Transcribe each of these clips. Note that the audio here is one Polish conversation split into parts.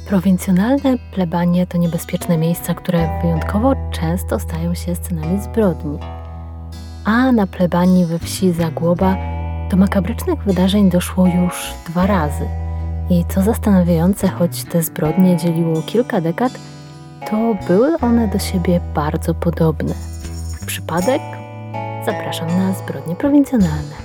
Prowincjonalne plebanie to niebezpieczne miejsca, które wyjątkowo często stają się scenami zbrodni. A na plebanii we wsi Zagłoba do makabrycznych wydarzeń doszło już 2 razy. I co zastanawiające, choć te zbrodnie dzieliło kilka dekad, to były one do siebie bardzo podobne. Przypadek? Zapraszam na zbrodnie prowincjonalne.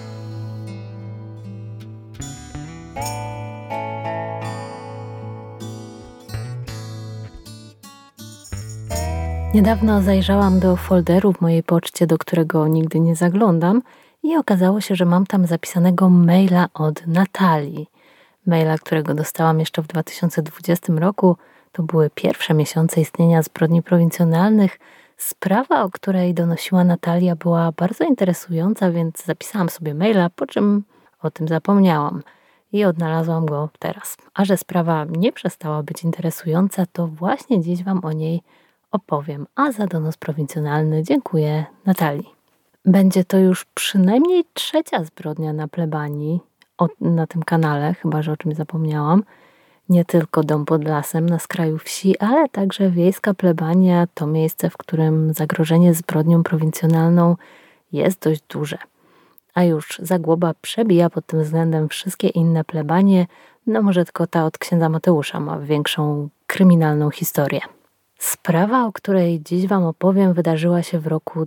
Niedawno zajrzałam do folderu w mojej poczcie, do którego nigdy nie zaglądam i okazało się, że mam tam zapisanego maila od Natalii. Maila, którego dostałam jeszcze w 2020 roku. To były pierwsze miesiące istnienia zbrodni prowincjonalnych. Sprawa, o której donosiła Natalia, była bardzo interesująca, więc zapisałam sobie maila, po czym o tym zapomniałam i odnalazłam go teraz. A że sprawa nie przestała być interesująca, to właśnie dziś Wam o niej opowiem. A za donos prowincjonalny dziękuję Natalii. Będzie to już przynajmniej 3. zbrodnia na plebanii na tym kanale, chyba że o czymś zapomniałam. Nie tylko dom pod lasem na skraju wsi, ale także wiejska plebania to miejsce, w którym zagrożenie zbrodnią prowincjonalną jest dość duże. A już Zagłoba przebija pod tym względem wszystkie inne plebanie, no może tylko ta od księdza Mateusza ma większą kryminalną historię. Sprawa, o której dziś Wam opowiem, wydarzyła się w roku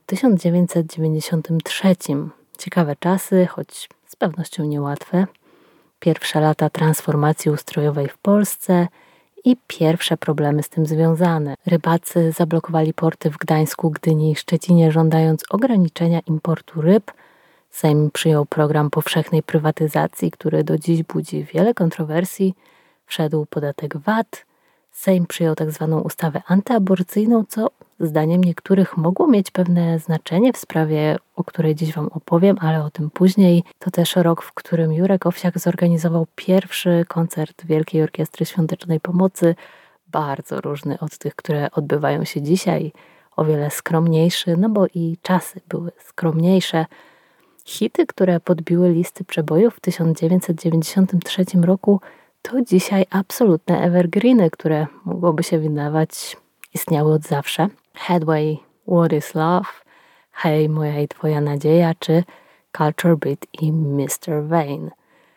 1993. Ciekawe czasy, choć z pewnością niełatwe. Pierwsze lata transformacji ustrojowej w Polsce i pierwsze problemy z tym związane. Rybacy zablokowali porty w Gdańsku, Gdyni i Szczecinie, żądając ograniczenia importu ryb. Sejm przyjął program powszechnej prywatyzacji, który do dziś budzi wiele kontrowersji. Wszedł podatek VAT. Sejm przyjął tak zwaną ustawę antyaborcyjną, co zdaniem niektórych mogło mieć pewne znaczenie w sprawie, o której dziś Wam opowiem, ale o tym później. To też rok, w którym Jurek Owsiak zorganizował pierwszy koncert Wielkiej Orkiestry Świątecznej Pomocy, bardzo różny od tych, które odbywają się dzisiaj, o wiele skromniejszy, no bo i czasy były skromniejsze. Hity, które podbiły listy przebojów w 1993 roku, to dzisiaj absolutne evergreeny, które mogłoby się wydawać istniały od zawsze. Headway, What is Love, Hej, moja i twoja nadzieja, czy Culture Beat i Mr. Vane.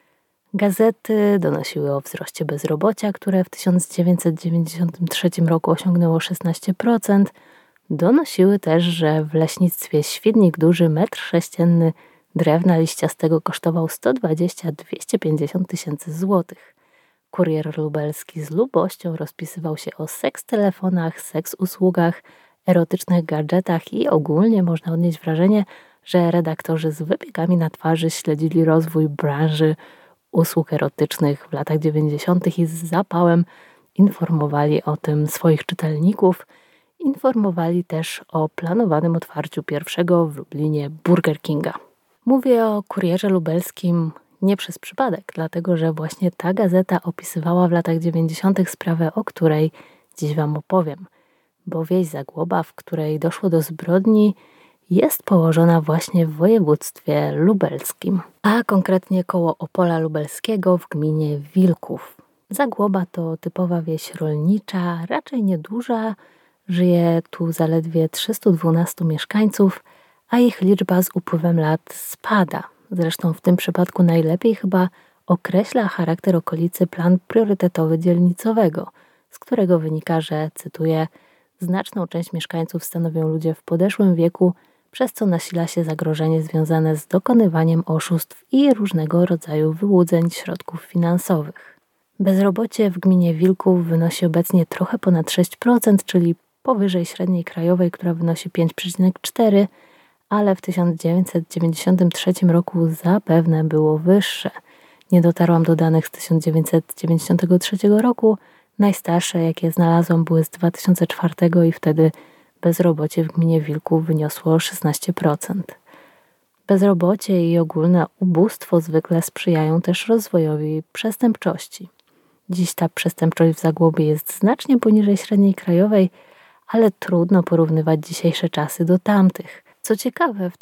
Gazety donosiły o wzroście bezrobocia, które w 1993 roku osiągnęło 16%. Donosiły też, że w leśnictwie Świdnik Duży metr sześcienny drewna liściastego kosztował 120-250 tysięcy złotych. Kurier Lubelski z lubością rozpisywał się o seks telefonach, seks usługach, erotycznych gadżetach i ogólnie można odnieść wrażenie, że redaktorzy z wypiekami na twarzy śledzili rozwój branży usług erotycznych w latach 90. i z zapałem informowali o tym swoich czytelników. Informowali też o planowanym otwarciu pierwszego w Lublinie Burger Kinga. Mówię o Kurierze Lubelskim nie przez przypadek, dlatego że właśnie ta gazeta opisywała w latach 90. sprawę, o której dziś Wam opowiem. Bo wieś Zagłoba, w której doszło do zbrodni, jest położona właśnie w województwie lubelskim, a konkretnie koło Opola Lubelskiego w gminie Wilków. Zagłoba to typowa wieś rolnicza, raczej nieduża, żyje tu zaledwie 312 mieszkańców, a ich liczba z upływem lat spada. Zresztą w tym przypadku najlepiej chyba określa charakter okolicy plan priorytetowy dzielnicowego, z którego wynika, że, cytuję, znaczną część mieszkańców stanowią ludzie w podeszłym wieku, przez co nasila się zagrożenie związane z dokonywaniem oszustw i różnego rodzaju wyłudzeń środków finansowych. Bezrobocie w gminie Wilków wynosi obecnie trochę ponad 6%, czyli powyżej średniej krajowej, która wynosi 5,4%, ale w 1993 roku zapewne było wyższe. Nie dotarłam do danych z 1993 roku. Najstarsze, jakie znalazłam, były z 2004 i wtedy bezrobocie w gminie Wilków wyniosło 16%. Bezrobocie i ogólne ubóstwo zwykle sprzyjają też rozwojowi przestępczości. Dziś ta przestępczość w Zagłobie jest znacznie poniżej średniej krajowej, ale trudno porównywać dzisiejsze czasy do tamtych. Co ciekawe, w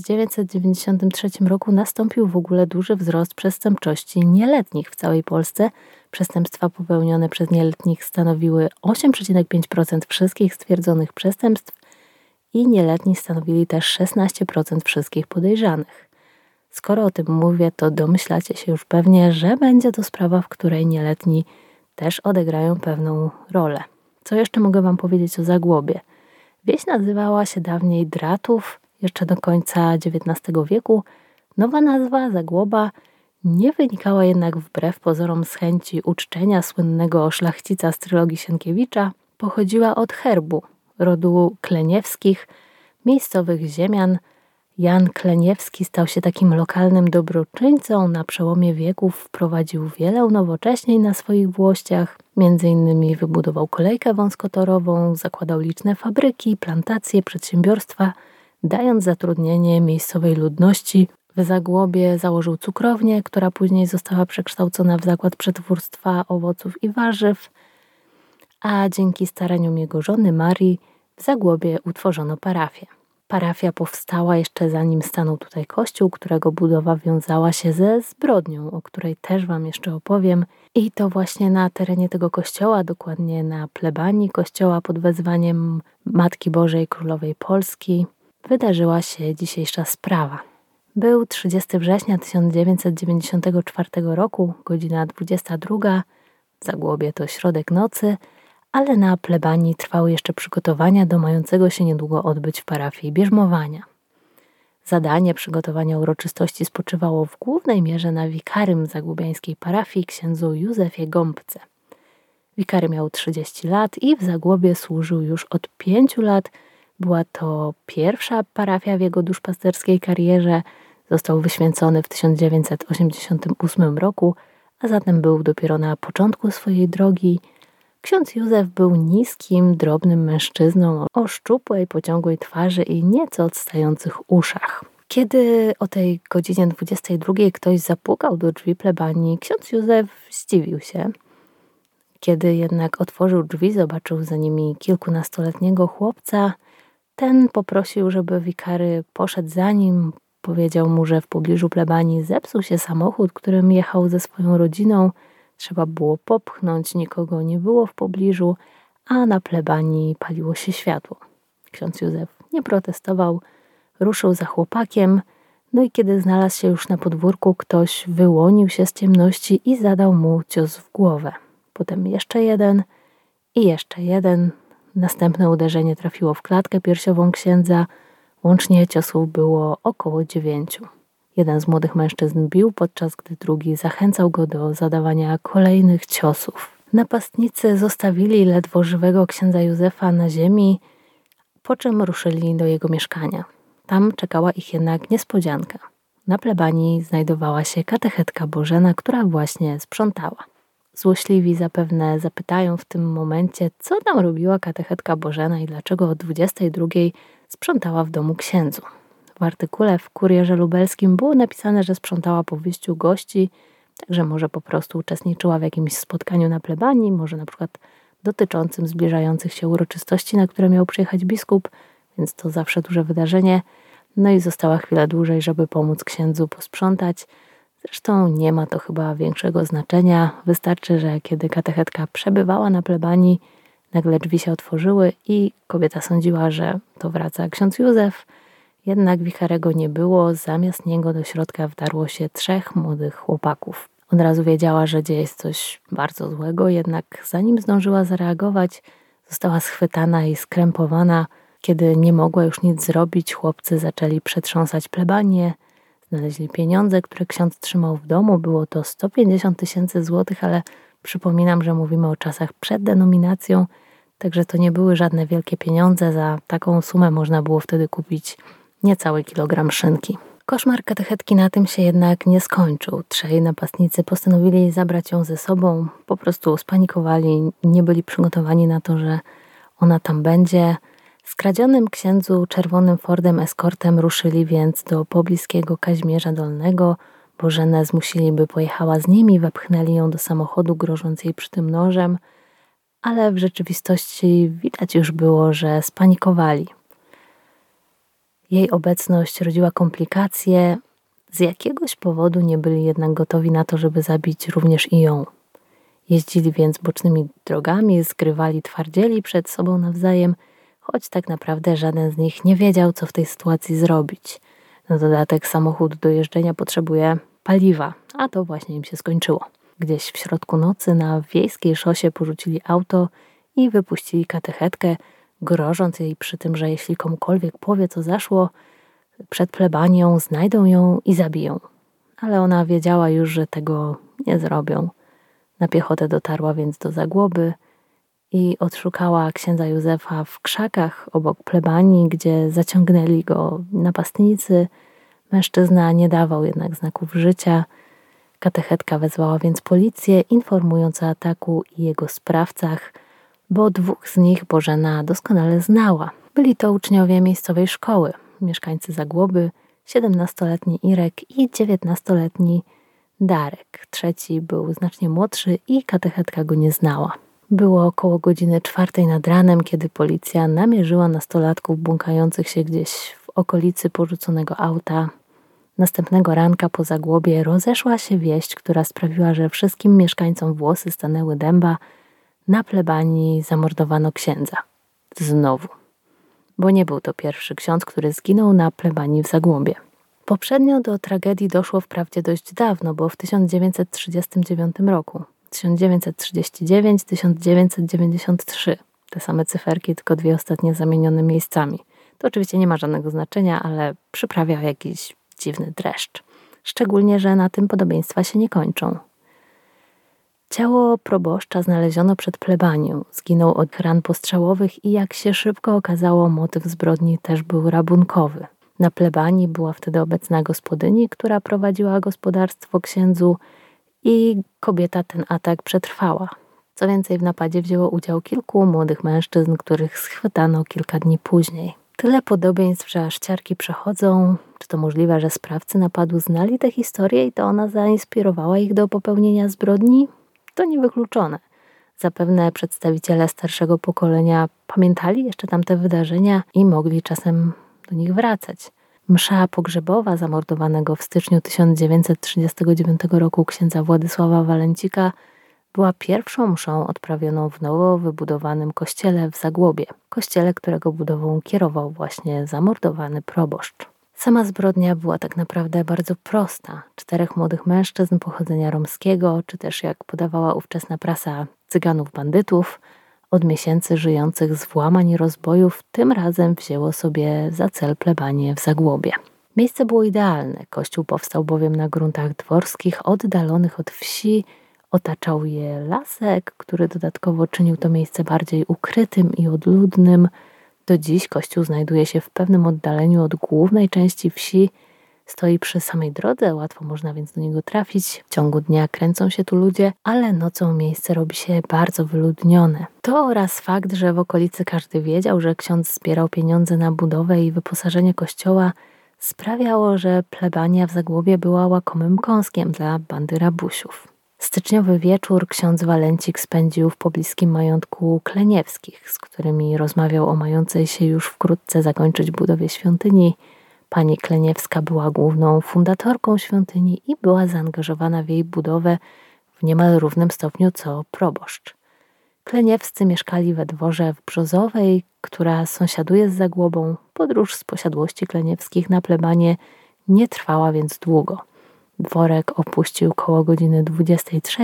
1993 roku nastąpił w ogóle duży wzrost przestępczości nieletnich w całej Polsce. Przestępstwa popełnione przez nieletnich stanowiły 8,5% wszystkich stwierdzonych przestępstw i nieletni stanowili też 16% wszystkich podejrzanych. Skoro o tym mówię, to domyślacie się już pewnie, że będzie to sprawa, w której nieletni też odegrają pewną rolę. Co jeszcze mogę Wam powiedzieć o Zagłobie? Wieś nazywała się dawniej Dratów, jeszcze do końca XIX wieku. Nowa nazwa, Zagłoba, nie wynikała jednak wbrew pozorom z chęci uczczenia słynnego szlachcica z trylogii Sienkiewicza. Pochodziła od herbu rodu Kleniewskich, miejscowych ziemian. Jan Kleniewski stał się takim lokalnym dobroczyńcą. Na przełomie wieków wprowadził wiele unowocześnień na swoich włościach. Między innymi wybudował kolejkę wąskotorową, zakładał liczne fabryki, plantacje, przedsiębiorstwa, dając zatrudnienie miejscowej ludności. W Zagłobie założył cukrownię, która później została przekształcona w zakład przetwórstwa owoców i warzyw, a dzięki staraniom jego żony Marii w Zagłobie utworzono parafię. Parafia powstała jeszcze zanim stanął tutaj kościół, którego budowa wiązała się ze zbrodnią, o której też Wam jeszcze opowiem. I to właśnie na terenie tego kościoła, dokładnie na plebanii kościoła pod wezwaniem Matki Bożej Królowej Polski, wydarzyła się dzisiejsza sprawa. Był 30 września 1994 roku, godzina 22. W Zagłobie to środek nocy, ale na plebanii trwały jeszcze przygotowania do mającego się niedługo odbyć w parafii bierzmowania. Zadanie przygotowania uroczystości spoczywało w głównej mierze na wikarym zagłobiańskiej parafii, księdzu Józefie Gąbce. Wikary miał 30 lat i w Zagłobie służył już od 5 lat. Była to pierwsza parafia w jego duszpasterskiej karierze. Został wyświęcony w 1988 roku, a zatem był dopiero na początku swojej drogi. Ksiądz Józef był niskim, drobnym mężczyzną o szczupłej, pociągłej twarzy i nieco odstających uszach. Kiedy o tej godzinie 22 ktoś zapukał do drzwi plebanii, ksiądz Józef zdziwił się. Kiedy jednak otworzył drzwi, zobaczył za nimi kilkunastoletniego chłopca. Ten poprosił, żeby wikary poszedł za nim. Powiedział mu, że w pobliżu plebanii zepsuł się samochód, którym jechał ze swoją rodziną. Trzeba było popchnąć, nikogo nie było w pobliżu, a na plebanii paliło się światło. Ksiądz Józef nie protestował, ruszył za chłopakiem, no i kiedy znalazł się już na podwórku, ktoś wyłonił się z ciemności i zadał mu cios w głowę. Potem jeszcze jeden i jeszcze jeden. Następne uderzenie trafiło w klatkę piersiową księdza. Łącznie ciosów było około 9. Jeden z młodych mężczyzn bił, podczas gdy drugi zachęcał go do zadawania kolejnych ciosów. Napastnicy zostawili ledwo żywego księdza Józefa na ziemi, po czym ruszyli do jego mieszkania. Tam czekała ich jednak niespodzianka. Na plebanii znajdowała się katechetka Bożena, która właśnie sprzątała. Złośliwi zapewne zapytają w tym momencie, co tam robiła katechetka Bożena i dlaczego o 22 sprzątała w domu księdzu. W artykule w Kurierze Lubelskim było napisane, że sprzątała po wyjściu gości, także może po prostu uczestniczyła w jakimś spotkaniu na plebanii, może na przykład dotyczącym zbliżających się uroczystości, na które miał przyjechać biskup, więc to zawsze duże wydarzenie. No i została chwilę dłużej, żeby pomóc księdzu posprzątać. Zresztą nie ma to chyba większego znaczenia. Wystarczy, że kiedy katechetka przebywała na plebanii, nagle drzwi się otworzyły i kobieta sądziła, że to wraca ksiądz Józef. Jednak wikarego nie było, zamiast niego do środka wdarło się 3 młodych chłopaków. Od razu wiedziała, że dzieje się coś bardzo złego, jednak zanim zdążyła zareagować, została schwytana i skrępowana. Kiedy nie mogła już nic zrobić, chłopcy zaczęli przetrząsać plebanię, znaleźli pieniądze, które ksiądz trzymał w domu. Było to 150 000 złotych, ale przypominam, że mówimy o czasach przed denominacją, także to nie były żadne wielkie pieniądze. Za taką sumę można było wtedy kupić niecały kilogram szynki. Koszmar katechetki na tym się jednak nie skończył. 3 napastnicy postanowili zabrać ją ze sobą. Po prostu spanikowali, nie byli przygotowani na to, że ona tam będzie. Skradzionym księdzu czerwonym Fordem Escortem ruszyli więc do pobliskiego Kazimierza Dolnego. Bożenę zmusili, by pojechała z nimi, wepchnęli ją do samochodu, grożąc jej przy tym nożem, ale w rzeczywistości widać już było, że spanikowali. Jej obecność rodziła komplikacje. Z jakiegoś powodu nie byli jednak gotowi na to, żeby zabić również i ją. Jeździli więc bocznymi drogami, zgrywali twardzieli przed sobą nawzajem, choć tak naprawdę żaden z nich nie wiedział, co w tej sytuacji zrobić. Na dodatek samochód do jeżdżenia potrzebuje paliwa, a to właśnie im się skończyło. Gdzieś w środku nocy na wiejskiej szosie porzucili auto i wypuścili katechetkę, grożąc jej przy tym, że jeśli komukolwiek powie, co zaszło, przed plebanią znajdą ją i zabiją. Ale ona wiedziała już, że tego nie zrobią. Na piechotę dotarła więc do Zagłoby i odszukała księdza Józefa w krzakach obok plebanii, gdzie zaciągnęli go napastnicy. Mężczyzna nie dawał jednak znaków życia. Katechetka wezwała więc policję, informując o ataku i jego sprawcach, bo dwóch z nich Bożena doskonale znała. Byli to uczniowie miejscowej szkoły, mieszkańcy Zagłoby, 17-letni Irek i 19-letni Darek. Trzeci był znacznie młodszy i katechetka go nie znała. Było około godziny 4 nad ranem, kiedy policja namierzyła nastolatków błąkających się gdzieś w okolicy porzuconego auta. Następnego ranka po Zagłobie rozeszła się wieść, która sprawiła, że wszystkim mieszkańcom włosy stanęły dęba. Na plebanii zamordowano księdza. Znowu. Bo nie był to pierwszy ksiądz, który zginął na plebanii w Zagłobie. Poprzednio do tragedii doszło wprawdzie dość dawno, bo w 1939 roku. 1939, 1993. Te same cyferki, tylko dwie ostatnie zamienione miejscami. To oczywiście nie ma żadnego znaczenia, ale przyprawia jakiś dziwny dreszcz. Szczególnie, że na tym podobieństwa się nie kończą. Ciało proboszcza znaleziono przed plebanią. Zginął od ran postrzałowych i jak się szybko okazało, motyw zbrodni też był rabunkowy. Na plebanii była wtedy obecna gospodyni, która prowadziła gospodarstwo księdzu i kobieta ten atak przetrwała. Co więcej, w napadzie wzięło udział kilku młodych mężczyzn, których schwytano kilka dni później. Tyle podobieństw, że aż ciarki przechodzą. Czy to możliwe, że sprawcy napadu znali tę historię i to ona zainspirowała ich do popełnienia zbrodni? To niewykluczone. Zapewne przedstawiciele starszego pokolenia pamiętali jeszcze tamte wydarzenia i mogli czasem do nich wracać. Msza pogrzebowa zamordowanego w styczniu 1939 roku księdza Władysława Walencika była pierwszą mszą odprawioną w nowo wybudowanym kościele w Zagłobie. Kościele, którego budową kierował właśnie zamordowany proboszcz. Sama zbrodnia była tak naprawdę bardzo prosta. 4 młodych mężczyzn pochodzenia romskiego, czy też jak podawała ówczesna prasa, cyganów bandytów, od miesięcy żyjących z włamań i rozbojów, tym razem wzięło sobie za cel plebanię w Zagłobie. Miejsce było idealne. Kościół powstał bowiem na gruntach dworskich, oddalonych od wsi. Otaczał je lasek, który dodatkowo czynił to miejsce bardziej ukrytym i odludnym. Do dziś kościół znajduje się w pewnym oddaleniu od głównej części wsi. Stoi przy samej drodze, łatwo można więc do niego trafić. W ciągu dnia kręcą się tu ludzie, ale nocą miejsce robi się bardzo wyludnione. To oraz fakt, że w okolicy każdy wiedział, że ksiądz zbierał pieniądze na budowę i wyposażenie kościoła, sprawiało, że plebania w Zagłobie była łakomym kąskiem dla bandy rabusiów. Styczniowy wieczór ksiądz Walencik spędził w pobliskim majątku Kleniewskich, z którymi rozmawiał o mającej się już wkrótce zakończyć budowie świątyni. Pani Kleniewska była główną fundatorką świątyni i była zaangażowana w jej budowę w niemal równym stopniu co proboszcz. Kleniewscy mieszkali we dworze w Brzozowej, która sąsiaduje z Zagłobą. Podróż z posiadłości Kleniewskich na plebanie nie trwała więc długo. Dworek opuścił koło godziny 23,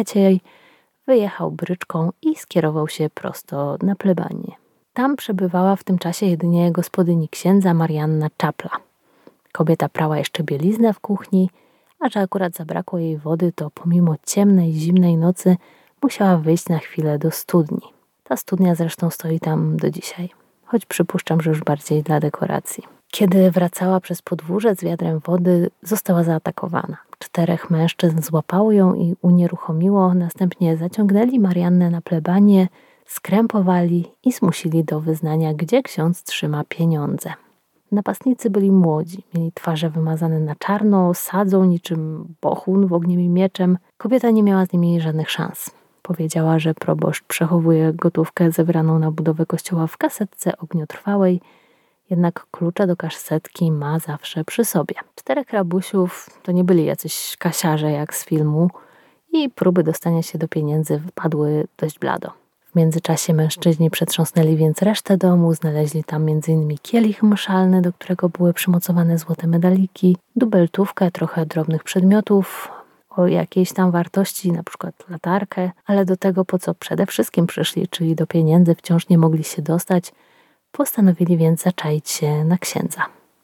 wyjechał bryczką i skierował się prosto na plebanię. Tam przebywała w tym czasie jedynie gospodyni księdza Marianna Czapla. Kobieta prała jeszcze bieliznę w kuchni, a że akurat zabrakło jej wody, to pomimo ciemnej, zimnej nocy musiała wyjść na chwilę do studni. Ta studnia zresztą stoi tam do dzisiaj, choć przypuszczam, że już bardziej dla dekoracji. Kiedy wracała przez podwórze z wiadrem wody, została zaatakowana. 4 mężczyzn złapało ją i unieruchomiło, następnie zaciągnęli Mariannę na plebanię, skrępowali i zmusili do wyznania, gdzie ksiądz trzyma pieniądze. Napastnicy byli młodzi, mieli twarze wymazane na czarno, sadzą niczym bohun w ogniem mieczem. Kobieta nie miała z nimi żadnych szans. Powiedziała, że proboszcz przechowuje gotówkę zebraną na budowę kościoła w kasetce ogniotrwałej jednak klucze do kasetki ma zawsze przy sobie. 4 rabusiów to nie byli jacyś kasiarze jak z filmu i próby dostania się do pieniędzy wypadły dość blado. W międzyczasie mężczyźni przetrząsnęli więc resztę domu, znaleźli tam m.in. kielich mszalny, do którego były przymocowane złote medaliki, dubeltówkę, trochę drobnych przedmiotów o jakiejś tam wartości, na przykład latarkę, ale do tego, po co przede wszystkim przyszli, czyli do pieniędzy, wciąż nie mogli się dostać. Postanowili więc zaczaić się na księdza.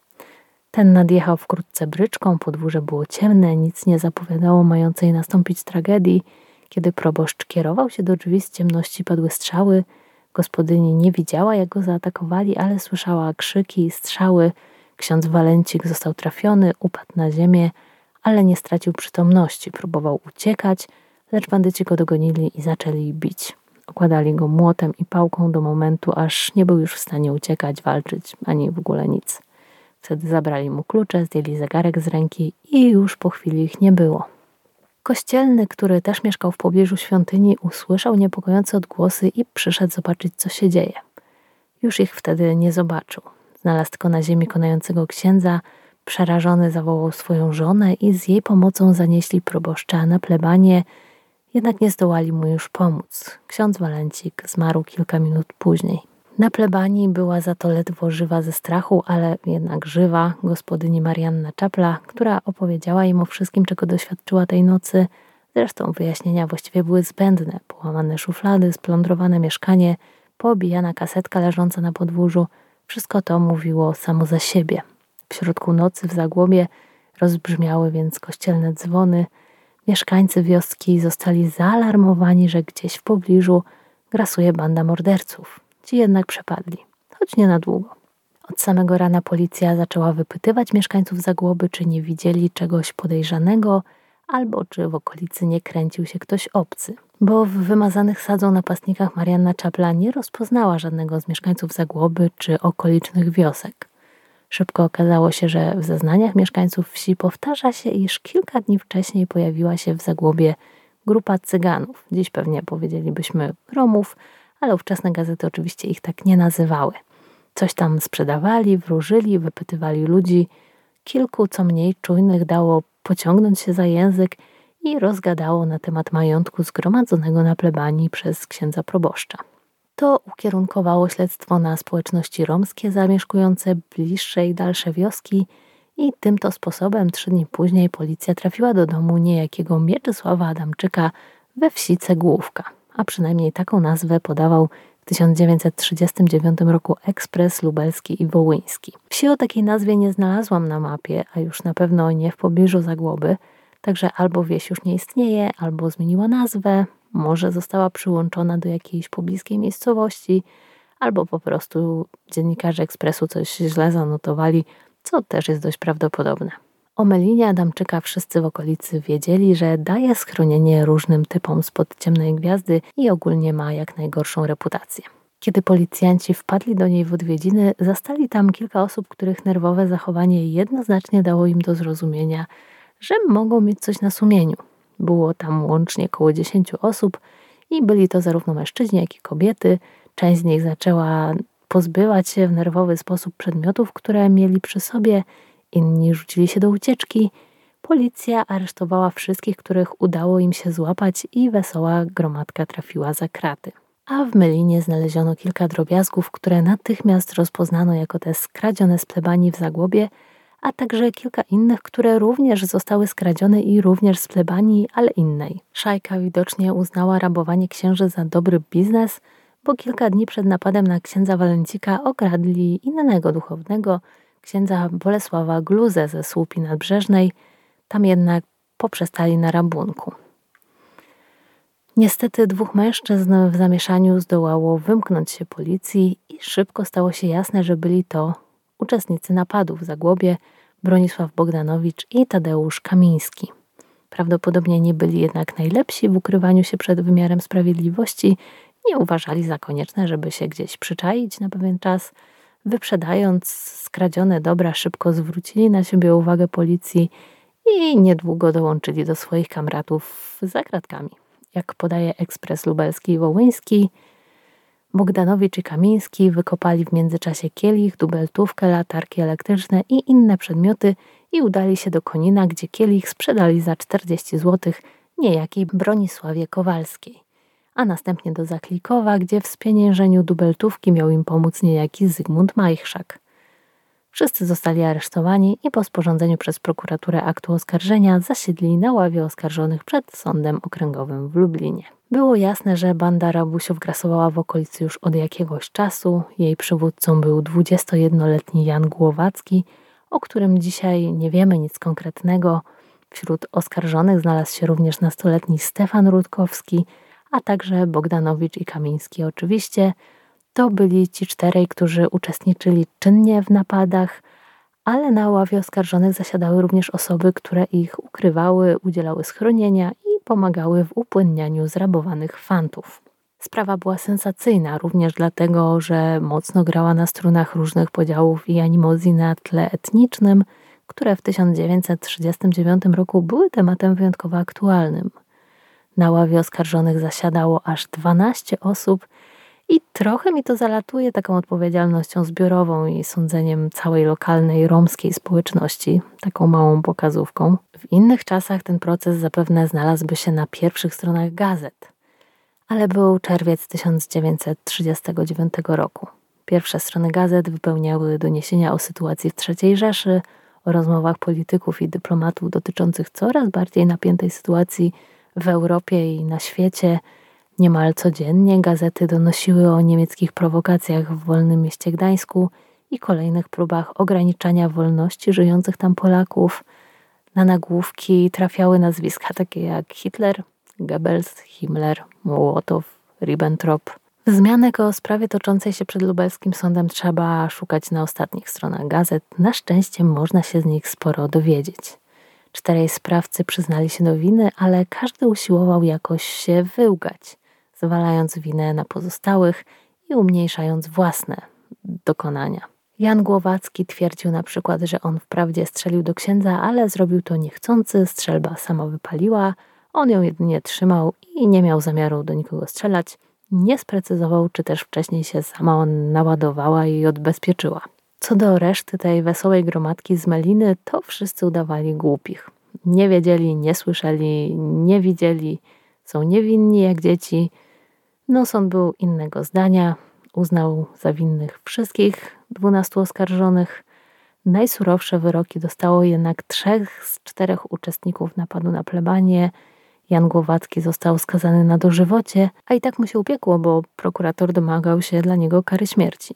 Ten nadjechał wkrótce bryczką, podwórze było ciemne, nic nie zapowiadało mającej nastąpić tragedii. Kiedy proboszcz kierował się do drzwi, z ciemności padły strzały. Gospodyni nie widziała, jak go zaatakowali, ale słyszała krzyki i strzały. Ksiądz Walencik został trafiony, upadł na ziemię, ale nie stracił przytomności. Próbował uciekać, lecz bandyci go dogonili i zaczęli bić. Okładali go młotem i pałką do momentu, aż nie był już w stanie uciekać, walczyć, ani w ogóle nic. Wtedy zabrali mu klucze, zdjęli zegarek z ręki i już po chwili ich nie było. Kościelny, który też mieszkał w pobliżu świątyni, usłyszał niepokojące odgłosy i przyszedł zobaczyć, co się dzieje. Już ich wtedy nie zobaczył. Znalazł tylko na ziemi konającego księdza. Przerażony zawołał swoją żonę i z jej pomocą zanieśli proboszcza na plebanię, jednak nie zdołali mu już pomóc. Ksiądz Walencik zmarł kilka minut później. Na plebanii była za to ledwo żywa ze strachu, ale jednak żywa gospodyni Marianna Czapla, która opowiedziała im o wszystkim, czego doświadczyła tej nocy. Zresztą wyjaśnienia właściwie były zbędne. Połamane szuflady, splądrowane mieszkanie, poobijana kasetka leżąca na podwórzu. Wszystko to mówiło samo za siebie. W środku nocy w Zagłobie rozbrzmiały więc kościelne dzwony. Mieszkańcy wioski zostali zaalarmowani, że gdzieś w pobliżu grasuje banda morderców. Ci jednak przepadli, choć nie na długo. Od samego rana policja zaczęła wypytywać mieszkańców Zagłoby, czy nie widzieli czegoś podejrzanego, albo czy w okolicy nie kręcił się ktoś obcy. Bo w wymazanych sadzą napastnikach Marianna Czapla nie rozpoznała żadnego z mieszkańców Zagłoby czy okolicznych wiosek. Szybko okazało się, że w zeznaniach mieszkańców wsi powtarza się, iż kilka dni wcześniej pojawiła się w Zagłobie grupa cyganów. Dziś pewnie powiedzielibyśmy Romów, ale ówczesne gazety oczywiście ich tak nie nazywały. Coś tam sprzedawali, wróżyli, wypytywali ludzi. Kilku, co mniej czujnych, dało pociągnąć się za język i rozgadało na temat majątku zgromadzonego na plebanii przez księdza proboszcza. To ukierunkowało śledztwo na społeczności romskie zamieszkujące bliższe i dalsze wioski i tym to sposobem 3 dni później policja trafiła do domu niejakiego Mieczysława Adamczyka we wsi Cegłówka, a przynajmniej taką nazwę podawał w 1939 roku Ekspres Lubelski i Wołyński. Wsi o takiej nazwie nie znalazłam na mapie, a już na pewno nie w pobliżu Zagłoby, także albo wieś już nie istnieje, albo zmieniła nazwę, może została przyłączona do jakiejś pobliskiej miejscowości, albo po prostu dziennikarze Ekspresu coś źle zanotowali, co też jest dość prawdopodobne. O Melinie Adamczyka wszyscy w okolicy wiedzieli, że daje schronienie różnym typom spod ciemnej gwiazdy i ogólnie ma jak najgorszą reputację. Kiedy policjanci wpadli do niej w odwiedziny, zastali tam kilka osób, których nerwowe zachowanie jednoznacznie dało im do zrozumienia, że mogą mieć coś na sumieniu. Było tam łącznie około 10 osób i byli to zarówno mężczyźni, jak i kobiety. Część z nich zaczęła pozbywać się w nerwowy sposób przedmiotów, które mieli przy sobie, inni rzucili się do ucieczki. Policja aresztowała wszystkich, których udało im się złapać i wesoła gromadka trafiła za kraty. A w Melinie znaleziono kilka drobiazgów, które natychmiast rozpoznano jako te skradzione z plebanii w Zagłobie, a także kilka innych, które również zostały skradzione i również z plebanii, ale innej. Szajka widocznie uznała rabowanie księży za dobry biznes, bo kilka dni przed napadem na księdza Walencika okradli innego duchownego, księdza Bolesława Gluzę ze Słupi Nadbrzeżnej. Tam jednak poprzestali na rabunku. Niestety 2 mężczyzn w zamieszaniu zdołało wymknąć się policji i szybko stało się jasne, że byli to uczestnicy napadu w Zagłobie, Bronisław Bogdanowicz i Tadeusz Kamiński. Prawdopodobnie nie byli jednak najlepsi w ukrywaniu się przed wymiarem sprawiedliwości, nie uważali za konieczne, żeby się gdzieś przyczaić na pewien czas. Wyprzedając skradzione dobra, szybko zwrócili na siebie uwagę policji i niedługo dołączyli do swoich kamratów za kratkami. Jak podaje Ekspres Lubelski i Wołyński, Bogdanowicz i Kamiński wykopali w międzyczasie kielich, dubeltówkę, latarki elektryczne i inne przedmioty i udali się do Konina, gdzie kielich sprzedali za 40 zł niejakiej Bronisławie Kowalskiej, a następnie do Zaklikowa, gdzie w spieniężeniu dubeltówki miał im pomóc niejaki Zygmunt Majchrzak. Wszyscy zostali aresztowani i po sporządzeniu przez prokuraturę aktu oskarżenia zasiedli na ławie oskarżonych przed Sądem Okręgowym w Lublinie. Było jasne, że banda rabusiów grasowała w okolicy już od jakiegoś czasu. Jej przywódcą był 21-letni Jan Głowacki, o którym dzisiaj nie wiemy nic konkretnego. Wśród oskarżonych znalazł się również nastoletni Stefan Rutkowski, a także Bogdanowicz i Kamiński oczywiście. To byli ci czterej, którzy uczestniczyli czynnie w napadach, ale na ławie oskarżonych zasiadały również osoby, które ich ukrywały, udzielały schronienia i pomagały w upłynnianiu zrabowanych fantów. Sprawa była sensacyjna również dlatego, że mocno grała na strunach różnych podziałów i animozji na tle etnicznym, które w 1939 roku były tematem wyjątkowo aktualnym. Na ławie oskarżonych zasiadało aż 12 osób i trochę mi to zalatuje taką odpowiedzialnością zbiorową i sądzeniem całej lokalnej romskiej społeczności, taką małą pokazówką. W innych czasach ten proces zapewne znalazłby się na pierwszych stronach gazet. Ale był czerwiec 1939 roku. Pierwsze strony gazet wypełniały doniesienia o sytuacji w III Rzeszy, o rozmowach polityków i dyplomatów dotyczących coraz bardziej napiętej sytuacji w Europie i na świecie. Niemal codziennie gazety donosiły o niemieckich prowokacjach w wolnym mieście Gdańsku i kolejnych próbach ograniczania wolności żyjących tam Polaków. Na nagłówki trafiały nazwiska takie jak Hitler, Goebbels, Himmler, Mołotow, Ribbentrop. Wzmianek o sprawie toczącej się przed lubelskim sądem trzeba szukać na ostatnich stronach gazet. Na szczęście można się z nich sporo dowiedzieć. 4 sprawcy przyznali się do winy, ale każdy usiłował jakoś się wyłgać, zwalając winę na pozostałych i umniejszając własne dokonania. Jan Głowacki twierdził na przykład, że on wprawdzie strzelił do księdza, ale zrobił to niechcący, strzelba sama wypaliła, on ją jedynie trzymał i nie miał zamiaru do nikogo strzelać. Nie sprecyzował, czy też wcześniej się sama naładowała i odbezpieczyła. Co do reszty tej wesołej gromadki z Meliny, to wszyscy udawali głupich. Nie wiedzieli, nie słyszeli, nie widzieli, są niewinni jak dzieci. No, sąd był innego zdania, uznał za winnych wszystkich 12 oskarżonych. Najsurowsze wyroki dostało jednak 3 z 4 uczestników napadu na plebanię. Jan Głowacki został skazany na dożywocie, a i tak mu się upiekło, bo prokurator domagał się dla niego kary śmierci.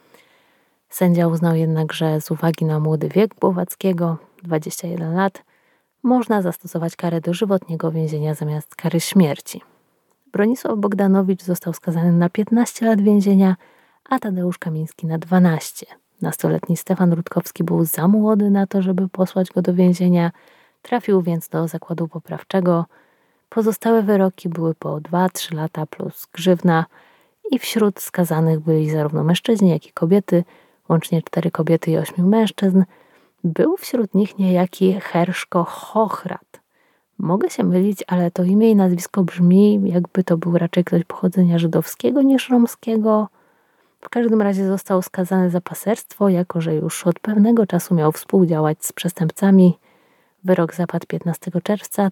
Sędzia uznał jednak, że z uwagi na młody wiek Głowackiego, 21 lat, można zastosować karę dożywotniego więzienia zamiast kary śmierci. Bronisław Bogdanowicz został skazany na 15 lat więzienia, a Tadeusz Kamiński na 12. Nastoletni Stefan Rutkowski był za młody na to, żeby posłać go do więzienia, trafił więc do zakładu poprawczego. Pozostałe wyroki były po 2-3 lata plus grzywna i wśród skazanych byli zarówno mężczyźni, jak i kobiety, łącznie 4 kobiety i 8 mężczyzn. Był wśród nich niejaki Herszko Hochrat. Mogę się mylić, ale to imię i nazwisko brzmi, jakby to był raczej ktoś pochodzenia żydowskiego niż romskiego. W każdym razie został skazany za paserstwo, jako że już od pewnego czasu miał współdziałać z przestępcami. Wyrok zapadł 15 czerwca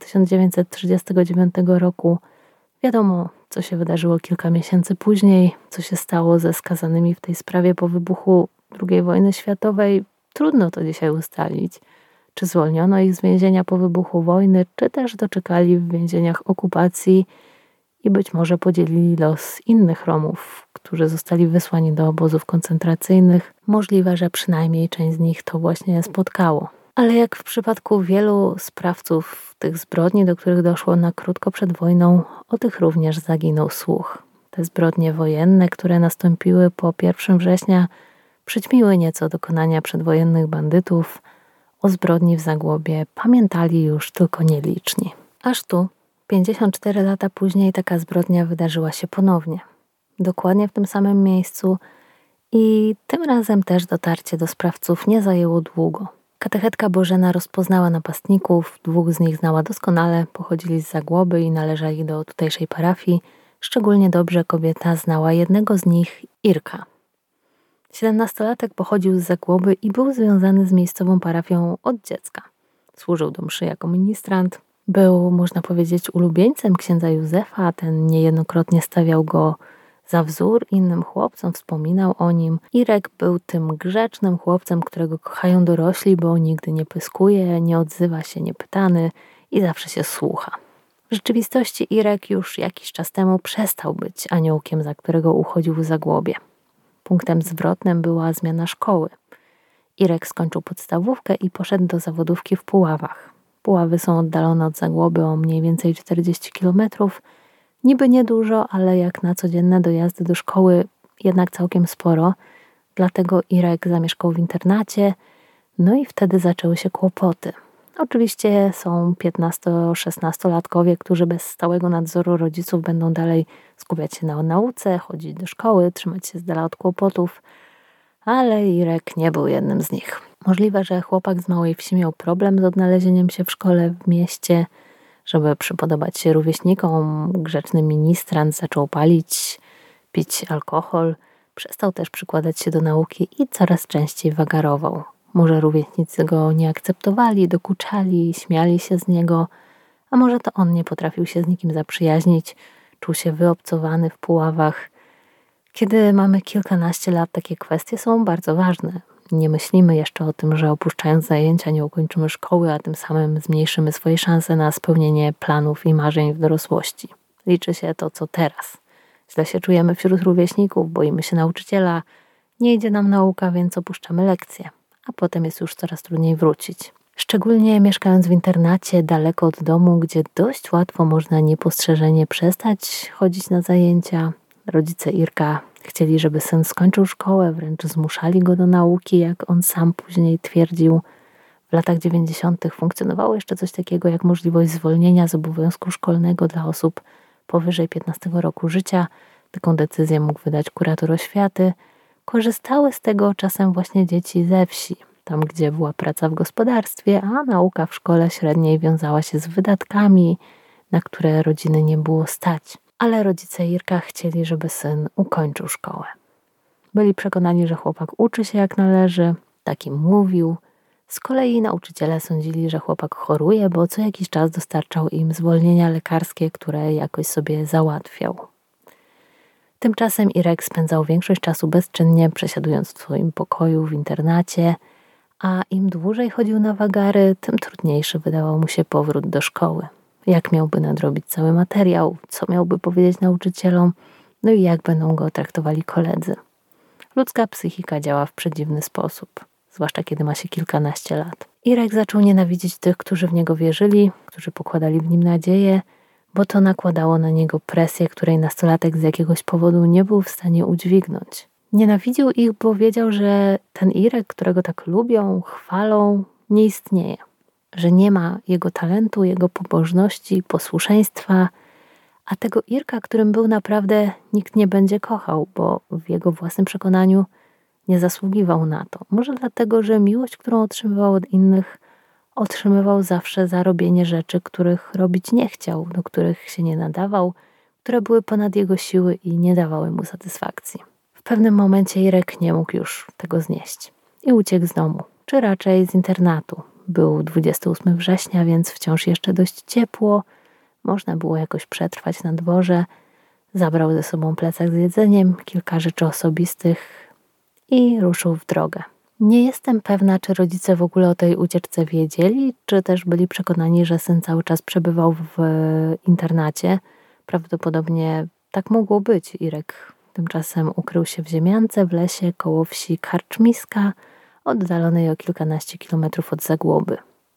1939 roku. Wiadomo, co się wydarzyło kilka miesięcy później, co się stało ze skazanymi w tej sprawie po wybuchu II wojny światowej. Trudno to dzisiaj ustalić. Czy zwolniono ich z więzienia po wybuchu wojny, czy też doczekali w więzieniach okupacji i być może podzielili los innych Romów, którzy zostali wysłani do obozów koncentracyjnych. Możliwe, że przynajmniej część z nich to właśnie spotkało. Ale jak w przypadku wielu sprawców tych zbrodni, do których doszło na krótko przed wojną, o tych również zaginął słuch. Te zbrodnie wojenne, które nastąpiły po 1 września, przyćmiły nieco dokonania przedwojennych bandytów. O zbrodni w Zagłobie pamiętali już tylko nieliczni. Aż tu, 54 lata później, taka zbrodnia wydarzyła się ponownie. Dokładnie w tym samym miejscu i tym razem też dotarcie do sprawców nie zajęło długo. Katechetka Bożena rozpoznała napastników, 2 z nich znała doskonale, pochodzili z Zagłoby i należeli do tutejszej parafii. Szczególnie dobrze kobieta znała jednego z nich, Irka. 17-latek pochodził z Zagłoby i był związany z miejscową parafią od dziecka. Służył do mszy jako ministrant. Był, można powiedzieć, ulubieńcem księdza Józefa. Ten niejednokrotnie stawiał go za wzór innym chłopcom, wspominał o nim. Irek był tym grzecznym chłopcem, którego kochają dorośli, bo nigdy nie pyskuje, nie odzywa się niepytany i zawsze się słucha. W rzeczywistości Irek już jakiś czas temu przestał być aniołkiem, za którego uchodził w Zagłobie. Punktem zwrotnym była zmiana szkoły. Irek skończył podstawówkę i poszedł do zawodówki w Puławach. Puławy są oddalone od Zagłoby o mniej więcej 40 kilometrów. Niby niedużo, ale jak na codzienne dojazdy do szkoły jednak całkiem sporo. Dlatego Irek zamieszkał w internacie, no i wtedy zaczęły się kłopoty. Oczywiście są 15-16-latkowie, którzy bez stałego nadzoru rodziców będą dalej skupiać się na nauce, chodzić do szkoły, trzymać się z dala od kłopotów, ale Irek nie był jednym z nich. Możliwe, że chłopak z małej wsi miał problem z odnalezieniem się w szkole w mieście. Żeby przypodobać się rówieśnikom, grzeczny ministrant zaczął palić, pić alkohol, przestał też przykładać się do nauki i coraz częściej wagarował. Może rówieśnicy go nie akceptowali, dokuczali, śmiali się z niego, a może to on nie potrafił się z nikim zaprzyjaźnić, czuł się wyobcowany w Puławach. Kiedy mamy kilkanaście lat, takie kwestie są bardzo ważne. Nie myślimy jeszcze o tym, że opuszczając zajęcia nie ukończymy szkoły, a tym samym zmniejszymy swoje szanse na spełnienie planów i marzeń w dorosłości. Liczy się to, co teraz. Źle się czujemy wśród rówieśników, boimy się nauczyciela, nie idzie nam nauka, więc opuszczamy lekcje, a potem jest już coraz trudniej wrócić. Szczególnie mieszkając w internacie, daleko od domu, gdzie dość łatwo można niepostrzeżenie przestać chodzić na zajęcia. Rodzice Irka chcieli, żeby syn skończył szkołę, wręcz zmuszali go do nauki, jak on sam później twierdził. W latach 90. funkcjonowało jeszcze coś takiego jak możliwość zwolnienia z obowiązku szkolnego dla osób powyżej 15 roku życia. Taką decyzję mógł wydać kurator oświaty. Korzystały z tego czasem właśnie dzieci ze wsi, tam gdzie była praca w gospodarstwie, a nauka w szkole średniej wiązała się z wydatkami, na które rodziny nie było stać. Ale rodzice Irka chcieli, żeby syn ukończył szkołę. Byli przekonani, że chłopak uczy się jak należy, tak im mówił. Z kolei nauczyciele sądzili, że chłopak choruje, bo co jakiś czas dostarczał im zwolnienia lekarskie, które jakoś sobie załatwiał. Tymczasem Irek spędzał większość czasu bezczynnie, przesiadując w swoim pokoju w internacie, a im dłużej chodził na wagary, tym trudniejszy wydawał mu się powrót do szkoły. Jak miałby nadrobić cały materiał, co miałby powiedzieć nauczycielom, no i jak będą go traktowali koledzy. Ludzka psychika działa w przedziwny sposób, zwłaszcza kiedy ma się kilkanaście lat. Irek zaczął nienawidzić tych, którzy w niego wierzyli, którzy pokładali w nim nadzieję, bo to nakładało na niego presję, której nastolatek z jakiegoś powodu nie był w stanie udźwignąć. Nienawidził ich, bo wiedział, że ten Irek, którego tak lubią, chwalą, nie istnieje. Że nie ma jego talentu, jego pobożności, posłuszeństwa, a tego Irka, którym był naprawdę, nikt nie będzie kochał, bo w jego własnym przekonaniu nie zasługiwał na to. Może dlatego, że miłość, którą otrzymywał od innych, otrzymywał zawsze za robienie rzeczy, których robić nie chciał, do których się nie nadawał, które były ponad jego siły i nie dawały mu satysfakcji. W pewnym momencie Irek nie mógł już tego znieść i uciekł z domu, czy raczej z internatu. Był 28 września, więc wciąż jeszcze dość ciepło. Można było jakoś przetrwać na dworze. Zabrał ze sobą plecak z jedzeniem, kilka rzeczy osobistych i ruszył w drogę. Nie jestem pewna, czy rodzice w ogóle o tej ucieczce wiedzieli, czy też byli przekonani, że syn cały czas przebywał w internacie. Prawdopodobnie tak mogło być. Irek tymczasem ukrył się w ziemiance w lesie koło wsi Karczmiska, oddalonej o kilkanaście kilometrów od Zagłoby.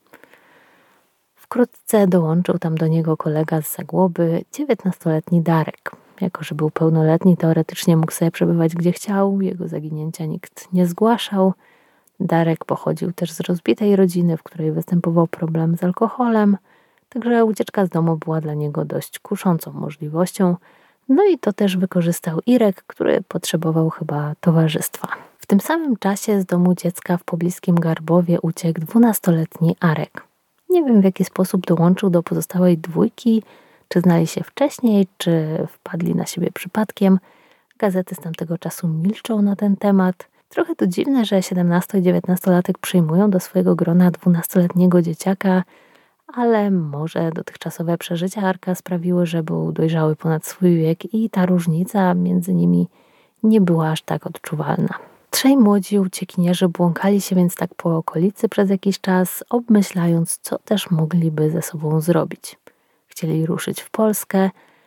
Wkrótce dołączył tam do niego kolega z Zagłoby, 19-letni Darek. Jako że był pełnoletni, teoretycznie mógł sobie przebywać gdzie chciał, jego zaginięcia nikt nie zgłaszał. Darek pochodził też z rozbitej rodziny, w której występował problem z alkoholem, także ucieczka z domu była dla niego dość kuszącą możliwością. No i to też wykorzystał Irek, który potrzebował chyba towarzystwa. W tym samym czasie z domu dziecka w pobliskim Garbowie uciekł 12-letni Arek. Nie wiem, w jaki sposób dołączył do pozostałej dwójki, Czy znali się wcześniej, czy wpadli na siebie przypadkiem? Gazety z tamtego czasu milczą na ten temat. Trochę to dziwne, że 17- i 19-latek przyjmują do swojego grona 12-letniego dzieciaka, ale może dotychczasowe przeżycia Arka sprawiły, że był dojrzały ponad swój wiek i ta różnica między nimi nie była aż tak odczuwalna. Trzej młodzi uciekinierzy błąkali się więc tak po okolicy przez jakiś czas, obmyślając, co też mogliby ze sobą zrobić. Chcieli ruszyć w Polskę,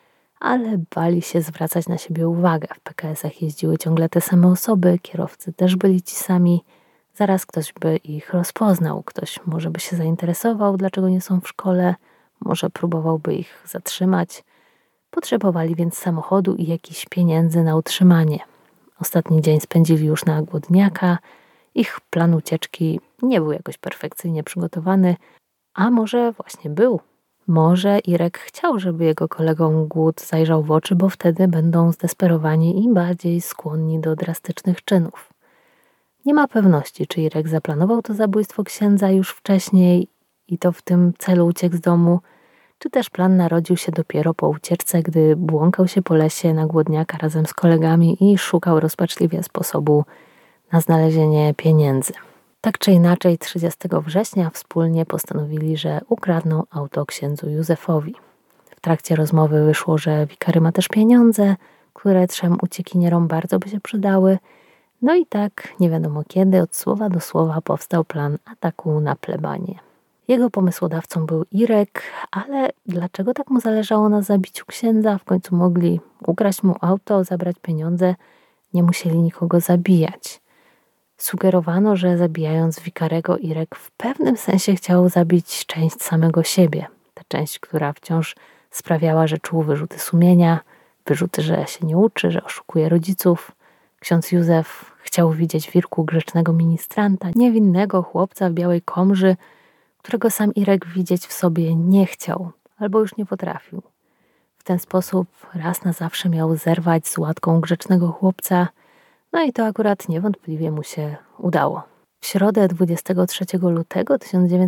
ale bali się zwracać na siebie uwagę. W PKS-ach jeździły ciągle te same osoby, kierowcy też byli ci sami. Zaraz ktoś by ich rozpoznał, ktoś może by się zainteresował, dlaczego nie są w szkole, może próbowałby ich zatrzymać. Potrzebowali więc samochodu i jakichś pieniędzy na utrzymanie. Ostatni dzień spędzili już na głodniaka. Ich plan ucieczki nie był jakoś perfekcyjnie przygotowany, a może właśnie był. Może Irek chciał, żeby jego kolegom głód zajrzał w oczy, bo wtedy będą zdesperowani i bardziej skłonni do drastycznych czynów. Nie ma pewności, czy Irek zaplanował to zabójstwo księdza już wcześniej i to w tym celu uciekł z domu, czy też plan narodził się dopiero po ucieczce, gdy błąkał się po lesie na głodniaka razem z kolegami i szukał rozpaczliwie sposobu na znalezienie pieniędzy. Tak czy inaczej 30 września wspólnie postanowili, że ukradną auto księdzu Józefowi. W trakcie rozmowy wyszło, że wikary ma też pieniądze, które trzem uciekinierom bardzo by się przydały. No i tak, nie wiadomo kiedy, od słowa do słowa powstał plan ataku na plebanię. Jego pomysłodawcą był Irek, ale dlaczego tak mu zależało na zabiciu księdza? W końcu mogli ukraść mu auto, zabrać pieniądze, nie musieli nikogo zabijać. Sugerowano, że zabijając wikarego, Irek w pewnym sensie chciał zabić część samego siebie. Tę część, która wciąż sprawiała, że czuł wyrzuty sumienia, wyrzuty, że się nie uczy, że oszukuje rodziców. Ksiądz Józef chciał widzieć w Irku grzecznego ministranta, niewinnego chłopca w białej komży, którego sam Irek widzieć w sobie nie chciał albo już nie potrafił. W ten sposób raz na zawsze miał zerwać z łatką grzecznego chłopca, no i to akurat niewątpliwie mu się udało. W środę 23 lutego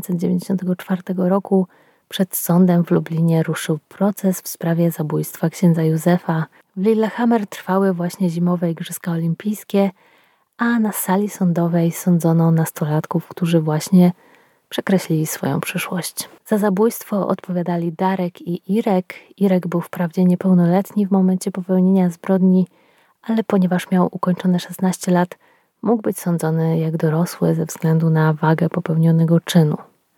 1994 roku przed sądem w Lublinie ruszył proces w sprawie zabójstwa księdza Józefa. W Lillehammer trwały właśnie zimowe igrzyska olimpijskie, a na sali sądowej sądzono nastolatków, którzy właśnie przekreślili swoją przyszłość. Za zabójstwo odpowiadali Darek i Irek. Irek był wprawdzie niepełnoletni w momencie popełnienia zbrodni, ale ponieważ miał ukończone 16 lat, mógł być sądzony jak dorosły ze względu na wagę popełnionego czynu.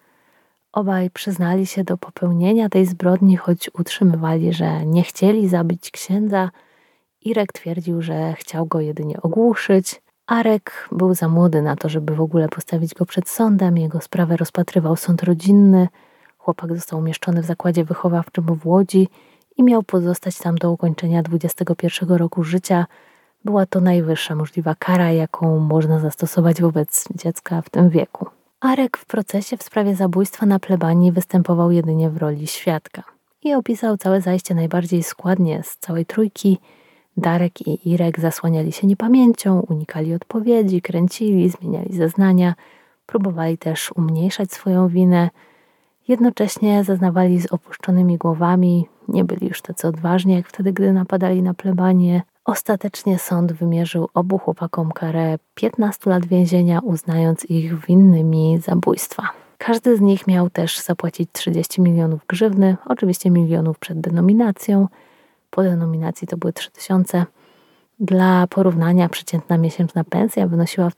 Obaj przyznali się do popełnienia tej zbrodni, choć utrzymywali, że nie chcieli zabić księdza. Irek twierdził, że chciał go jedynie ogłuszyć. Arek był za młody na to, żeby w ogóle postawić go przed sądem. Jego sprawę rozpatrywał sąd rodzinny. Chłopak został umieszczony w zakładzie wychowawczym w Łodzi i miał pozostać tam do ukończenia 21 roku życia. Była to najwyższa możliwa kara, jaką można zastosować wobec dziecka w tym wieku. Arek w procesie w sprawie zabójstwa na plebanii występował jedynie w roli świadka i opisał całe zajście najbardziej składnie z całej trójki. Darek i Irek zasłaniali się niepamięcią, unikali odpowiedzi, kręcili, zmieniali zeznania, próbowali też umniejszać swoją winę. Jednocześnie zeznawali z opuszczonymi głowami, nie byli już tacy odważni jak wtedy, gdy napadali na plebanię. Ostatecznie sąd wymierzył obu chłopakom karę 15 lat więzienia, uznając ich winnymi zabójstwa. Każdy z nich miał też zapłacić 30 milionów grzywny, oczywiście milionów przed denominacją. Po denominacji to były 3000. Dla porównania przeciętna miesięczna pensja wynosiła w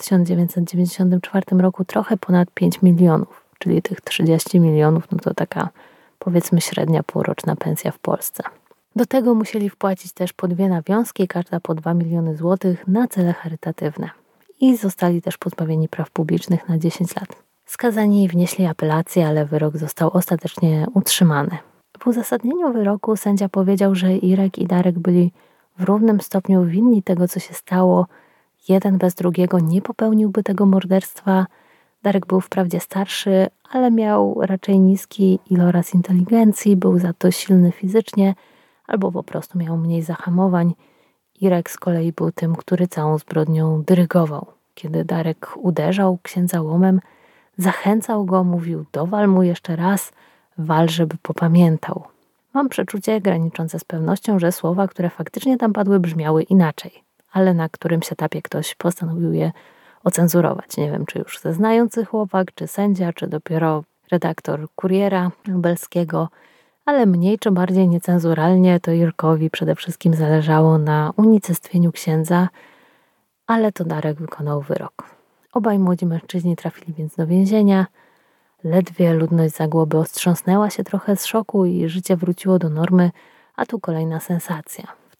1994 roku trochę ponad 5 milionów, czyli tych 30 milionów, no to taka powiedzmy średnia półroczna pensja w Polsce. Do tego musieli wpłacić też po 2 nawiązki, każda po 2 miliony złotych na cele charytatywne. I zostali też pozbawieni praw publicznych na 10 lat. Skazani wnieśli apelację, ale wyrok został ostatecznie utrzymany. W uzasadnieniu wyroku sędzia powiedział, że Irek i Darek byli w równym stopniu winni tego, co się stało. Jeden bez drugiego nie popełniłby tego morderstwa. Darek był wprawdzie starszy, ale miał raczej niski iloraz inteligencji, był za to silny fizycznie, albo po prostu miał mniej zahamowań. Irek z kolei był tym, który całą zbrodnią dyrygował. Kiedy Darek uderzał księdza łomem, zachęcał go, mówił: dowal mu jeszcze raz, wal, żeby popamiętał. Mam przeczucie graniczące z pewnością, że słowa, które faktycznie tam padły, brzmiały inaczej, ale na którymś etapie ktoś postanowił je ocenzurować. Nie wiem, czy już zeznający chłopak, czy sędzia, czy dopiero redaktor Kuriera Lubelskiego, ale mniej czy bardziej niecenzuralnie to Irkowi przede wszystkim zależało na unicestwieniu księdza, ale to Darek wykonał wyrok. Obaj młodzi mężczyźni trafili więc do więzienia. Ledwie ludność Zagłoby ostrząsnęła się trochę z szoku i życie wróciło do normy, a tu kolejna sensacja. W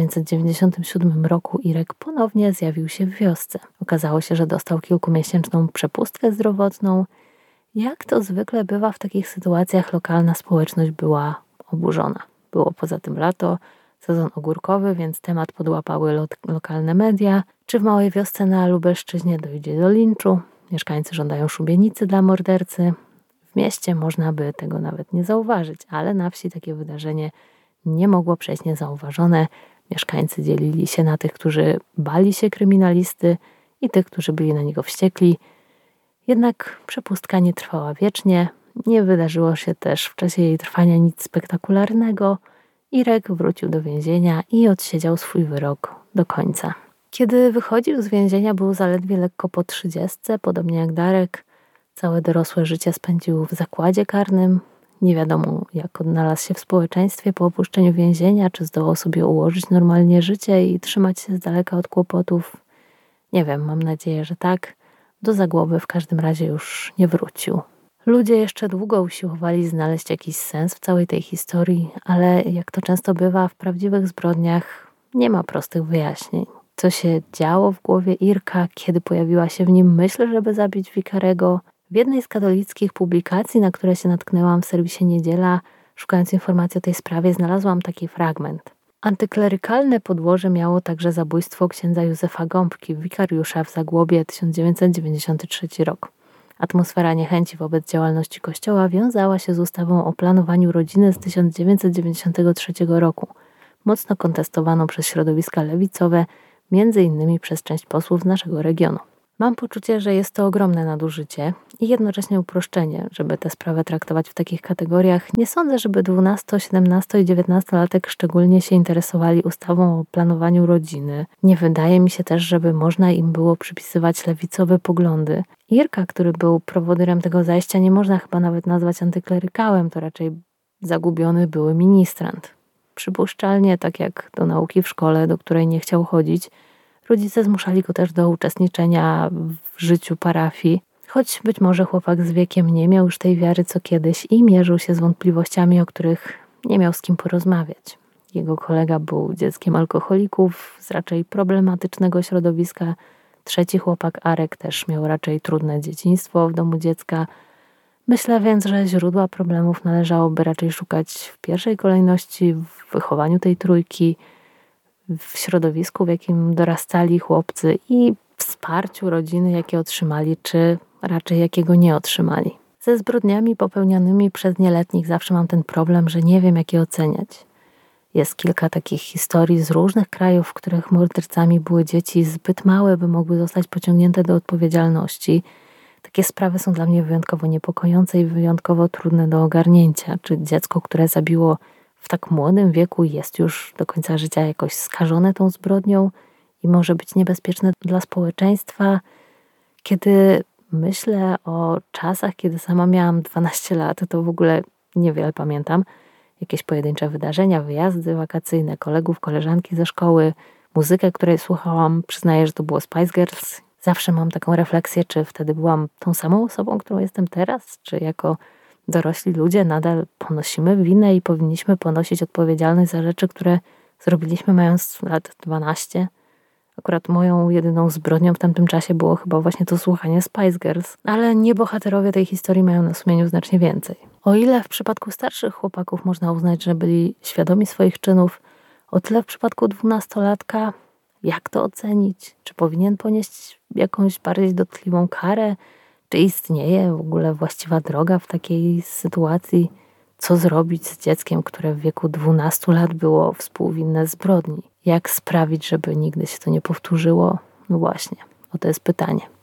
1997 roku Irek ponownie zjawił się w wiosce. Okazało się, że dostał kilkumiesięczną przepustkę zdrowotną. Jak to zwykle bywa w takich sytuacjach, lokalna społeczność była oburzona. Było poza tym lato, sezon ogórkowy, więc temat podłapały lokalne media. Czy w małej wiosce na Lubelszczyźnie dojdzie do linczu? Mieszkańcy żądają szubienicy dla mordercy. W mieście można by tego nawet nie zauważyć, ale na wsi takie wydarzenie nie mogło przejść niezauważone. Mieszkańcy dzielili się na tych, którzy bali się kryminalisty i tych, którzy byli na niego wściekli. Jednak przepustka nie trwała wiecznie. Nie wydarzyło się też w czasie jej trwania nic spektakularnego. Irek wrócił do więzienia i odsiedział swój wyrok do końca. Kiedy wychodził z więzienia, był zaledwie lekko po 30, podobnie jak Darek. Całe dorosłe życie spędził w zakładzie karnym. Nie wiadomo, jak odnalazł się w społeczeństwie po opuszczeniu więzienia, czy zdołał sobie ułożyć normalnie życie i trzymać się z daleka od kłopotów. Nie wiem, mam nadzieję, że tak. Do Zagłoby w każdym razie już nie wrócił. Ludzie jeszcze długo usiłowali znaleźć jakiś sens w całej tej historii, ale jak to często bywa w prawdziwych zbrodniach, nie ma prostych wyjaśnień. Co się działo w głowie Irka, kiedy pojawiła się w nim myśl, żeby zabić Wikarego? W jednej z katolickich publikacji, na które się natknęłam w serwisie Niedziela, szukając informacji o tej sprawie, znalazłam taki fragment. Antyklerykalne podłoże miało także zabójstwo księdza Józefa Gąbki, wikariusza w Zagłobie, 1993 rok. Atmosfera niechęci wobec działalności Kościoła wiązała się z ustawą o planowaniu rodziny z 1993 roku, mocno kontestowaną przez środowiska lewicowe, między innymi przez część posłów z naszego regionu. Mam poczucie, że jest to ogromne nadużycie i jednocześnie uproszczenie, żeby tę sprawę traktować w takich kategoriach. Nie sądzę, żeby 12, 17 i 19-latek szczególnie się interesowali ustawą o planowaniu rodziny. Nie wydaje mi się też, żeby można im było przypisywać lewicowe poglądy. Irka, który był prowodyrem tego zajścia, nie można chyba nawet nazwać antyklerykałem, to raczej zagubiony były ministrant. Przypuszczalnie, tak jak do nauki w szkole, do której nie chciał chodzić, rodzice zmuszali go też do uczestniczenia w życiu parafii, choć być może chłopak z wiekiem nie miał już tej wiary co kiedyś i mierzył się z wątpliwościami, o których nie miał z kim porozmawiać. Jego kolega był dzieckiem alkoholików z raczej problematycznego środowiska. Trzeci chłopak, Arek, też miał raczej trudne dzieciństwo w domu dziecka. Myślę więc, że źródła problemów należałoby raczej szukać w pierwszej kolejności w wychowaniu tej trójki, w środowisku, w jakim dorastali chłopcy i wsparciu rodziny, jakie otrzymali, czy raczej jakiego nie otrzymali. Ze zbrodniami popełnianymi przez nieletnich zawsze mam ten problem, że nie wiem, jak je oceniać. Jest kilka takich historii z różnych krajów, w których mordercami były dzieci zbyt małe, by mogły zostać pociągnięte do odpowiedzialności. Takie sprawy są dla mnie wyjątkowo niepokojące i wyjątkowo trudne do ogarnięcia. Czy dziecko, które zabiło w tak młodym wieku, jest już do końca życia jakoś skażone tą zbrodnią i może być niebezpieczne dla społeczeństwa? Kiedy myślę o czasach, kiedy sama miałam 12 lat, to w ogóle niewiele pamiętam. Jakieś pojedyncze wydarzenia, wyjazdy wakacyjne, kolegów, koleżanki ze szkoły, muzykę, której słuchałam. Przyznaję, że to było Spice Girls. Zawsze mam taką refleksję, czy wtedy byłam tą samą osobą, którą jestem teraz, czy jako dorośli ludzie nadal ponosimy winę i powinniśmy ponosić odpowiedzialność za rzeczy, które zrobiliśmy mając lat 12. Akurat moją jedyną zbrodnią w tamtym czasie było chyba właśnie to słuchanie Spice Girls, ale nie bohaterowie tej historii mają na sumieniu znacznie więcej. O ile w przypadku starszych chłopaków można uznać, że byli świadomi swoich czynów, o tyle w przypadku 12-latka jak to ocenić? Czy powinien ponieść jakąś bardziej dotkliwą karę? Czy istnieje w ogóle właściwa droga w takiej sytuacji? Co zrobić z dzieckiem, które w wieku 12 lat było współwinne zbrodni? Jak sprawić, żeby nigdy się to nie powtórzyło? No właśnie, oto jest pytanie.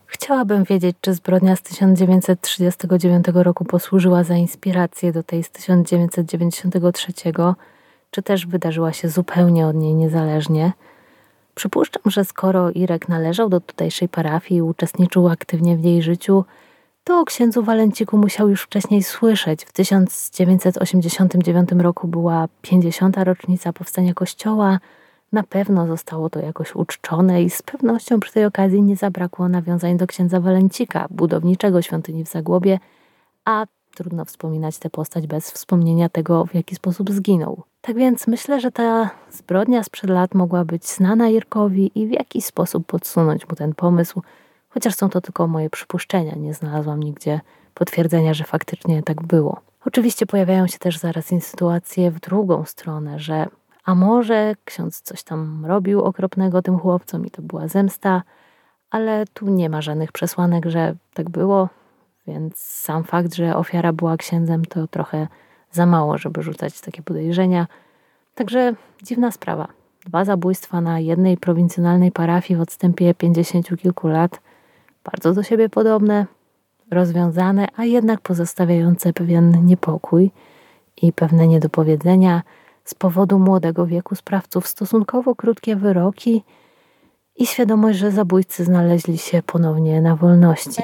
Chciałabym wiedzieć, czy zbrodnia z 1939 roku posłużyła za inspirację do tej z 1993, czy też wydarzyła się zupełnie od niej niezależnie. Przypuszczam, że skoro Irek należał do tutejszej parafii i uczestniczył aktywnie w jej życiu, to o księdzu Walenciku musiał już wcześniej słyszeć. W 1989 roku była 50. rocznica powstania kościoła. Na pewno zostało to jakoś uczczone i z pewnością przy tej okazji nie zabrakło nawiązań do księdza Walencika, budowniczego świątyni w Zagłobie, a trudno wspominać tę postać bez wspomnienia tego, w jaki sposób zginął. Tak więc myślę, że ta zbrodnia sprzed lat mogła być znana Irkowi i w jakiś sposób podsunąć mu ten pomysł, chociaż są to tylko moje przypuszczenia, nie znalazłam nigdzie potwierdzenia, że faktycznie tak było. Oczywiście pojawiają się też zaraz sytuacje w drugą stronę, że a może ksiądz coś tam robił okropnego tym chłopcom i to była zemsta, ale tu nie ma żadnych przesłanek, że tak było, więc sam fakt, że ofiara była księdzem, to trochę za mało, żeby rzucać takie podejrzenia. Także dziwna sprawa. 2 zabójstwa na jednej prowincjonalnej parafii w odstępie 50 kilku lat. Bardzo do siebie podobne, rozwiązane, a jednak pozostawiające pewien niepokój i pewne niedopowiedzenia z powodu młodego wieku sprawców, stosunkowo krótkie wyroki i świadomość, że zabójcy znaleźli się ponownie na wolności.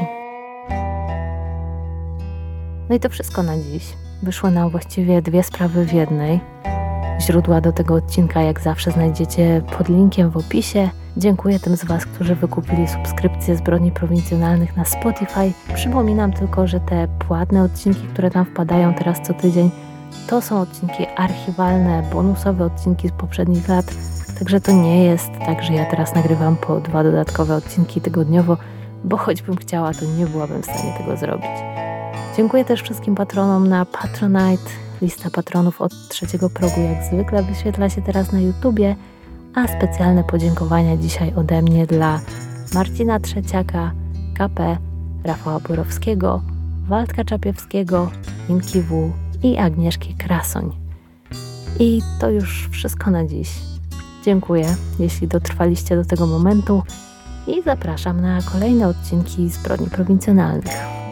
No i to wszystko na dziś. Wyszły nam właściwie 2 sprawy w jednej. Źródła do tego odcinka jak zawsze znajdziecie pod linkiem w opisie. Dziękuję tym z Was, którzy wykupili subskrypcję Zbrodni Prowincjonalnych na Spotify. Przypominam tylko, że te płatne odcinki, które tam wpadają teraz co tydzień, to są odcinki archiwalne, bonusowe odcinki z poprzednich lat. Także to nie jest tak, że ja teraz nagrywam po 2 dodatkowe odcinki tygodniowo, bo choćbym chciała, to nie byłabym w stanie tego zrobić. Dziękuję też wszystkim patronom na Patronite. Lista patronów od 3. progu jak zwykle wyświetla się teraz na YouTubie, a specjalne podziękowania dzisiaj ode mnie dla Marcina Trzeciaka, KP, Rafała Borowskiego, Waldka Czapiewskiego, Inki W i Agnieszki Krasoń. I to już wszystko na dziś. Dziękuję, jeśli dotrwaliście do tego momentu i zapraszam na kolejne odcinki Zbrodni Prowincjonalnych.